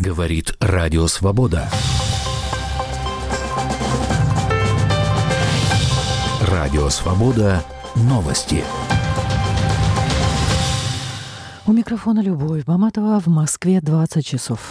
Говорит Радио Свобода. Радио Свобода. Новости. У микрофона Любовь Баматова. В Москве 20 часов.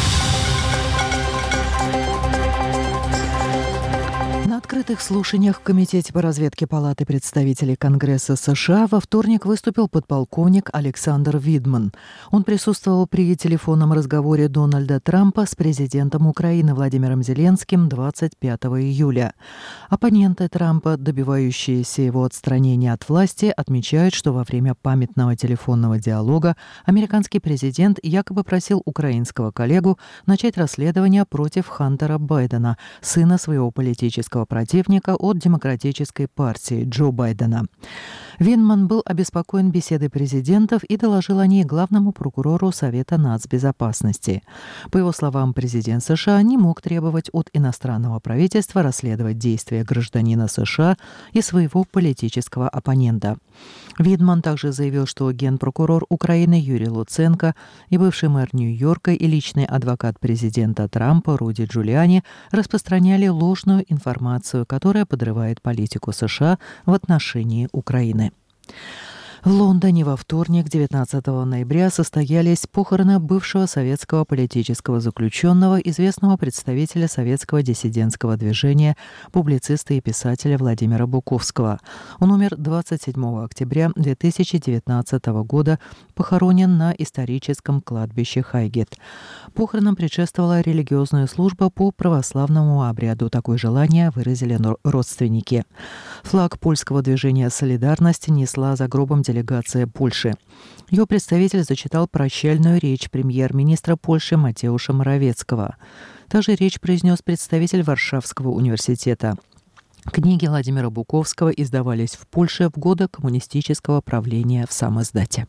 На открытых слушаниях в Комитете по разведке Палаты представителей Конгресса США во вторник выступил подполковник Александр Видман. Он присутствовал при телефонном разговоре Дональда Трампа с президентом Украины Владимиром Зеленским 25 июля. Оппоненты Трампа, добивающиеся его отстранения от власти, отмечают, что во время памятного телефонного диалога американский президент якобы просил украинского коллегу начать расследование против Хантера Байдена, сына своего политического противника от Демократической партии Джо Байдена. Винман был обеспокоен беседой президентов и доложил о ней главному прокурору Совета нацбезопасности. По его словам, президент США не мог требовать от иностранного правительства расследовать действия гражданина США и своего политического оппонента. Видман также заявил, что генпрокурор Украины Юрий Луценко и бывший мэр Нью-Йорка и личный адвокат президента Трампа Руди Джулиани распространяли ложную информацию, которая подрывает политику США в отношении Украины. В Лондоне во вторник, 19 ноября, состоялись похороны бывшего советского политического заключенного, известного представителя советского диссидентского движения, публициста и писателя Владимира Буковского. Он умер 27 октября 2019 года, похоронен на историческом кладбище Хайгет. Похоронам предшествовала религиозная служба по православному обряду. Такое желание выразили родственники. Флаг польского движения «Солидарность» несла за гробом делегация Польши. Ее представитель зачитал прощальную речь премьер-министра Польши Матеуша Моровецкого. Также речь произнес представитель Варшавского университета. Книги Владимира Буковского издавались в Польше в годы коммунистического правления в самоиздате.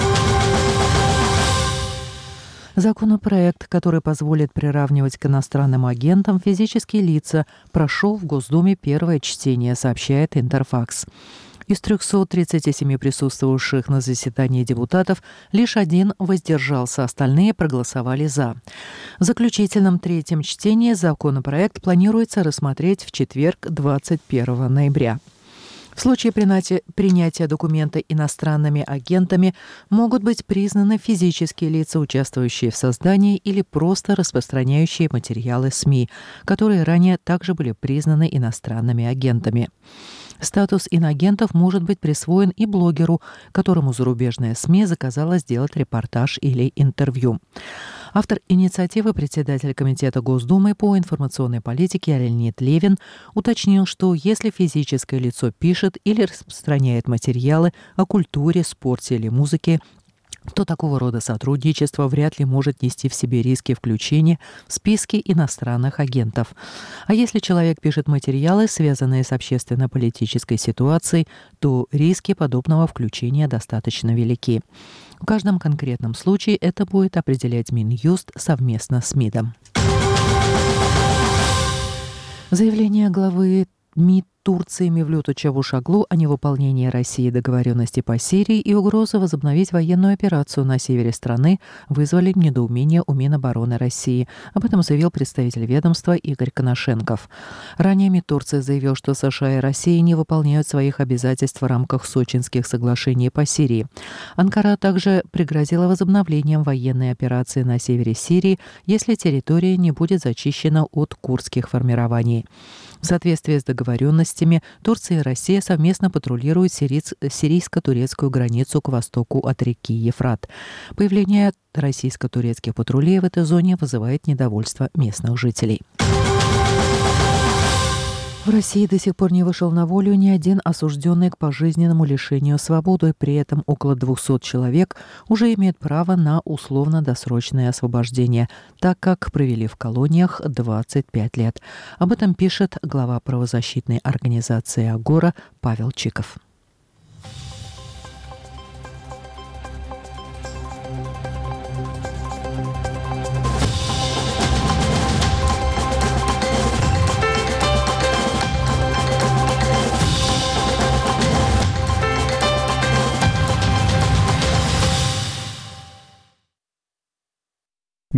Законопроект, который позволит приравнивать к иностранным агентам физические лица, прошел в Госдуме первое чтение, сообщает Интерфакс. Из 337 присутствовавших на заседании депутатов лишь один воздержался, остальные проголосовали «за». В заключительном третьем чтении законопроект планируется рассмотреть в четверг, 21 ноября. В случае принятия документа иностранными агентами могут быть признаны физические лица, участвующие в создании или просто распространяющие материалы СМИ, которые ранее также были признаны иностранными агентами. Статус инагентов может быть присвоен и блогеру, которому зарубежная СМИ заказала сделать репортаж или интервью. Автор инициативы, председатель Комитета Госдумы по информационной политике Леонид Левин, уточнил, что если физическое лицо пишет или распространяет материалы о культуре, спорте или музыке, то такого рода сотрудничество вряд ли может нести в себе риски включения в списки иностранных агентов. А если человек пишет материалы, связанные с общественно-политической ситуацией, то риски подобного включения достаточно велики. В каждом конкретном случае это будет определять Минюст совместно с МИДом. Заявление главы МИД Турции Мевлюта Чавушоглу о невыполнении России договоренности по Сирии и угрозы возобновить военную операцию на севере страны вызвали недоумение у Минобороны России. Об этом заявил представитель ведомства Игорь Коношенков. Ранее МИД Турции заявил, что США и Россия не выполняют своих обязательств в рамках Сочинских соглашений по Сирии. Анкара также пригрозила возобновлением военной операции на севере Сирии, если территория не будет зачищена от курдских формирований. В соответствии с договоренностями, Турция и Россия совместно патрулируют сирийско-турецкую границу к востоку от реки Ефрат. Появление российско-турецких патрулей в этой зоне вызывает недовольство местных жителей. В России до сих пор не вышел на волю ни один осужденный к пожизненному лишению свободы. При этом около 200 человек уже имеют право на условно-досрочное освобождение, так как провели в колониях 25 лет. Об этом пишет глава правозащитной организации «Агора» Павел Чиков.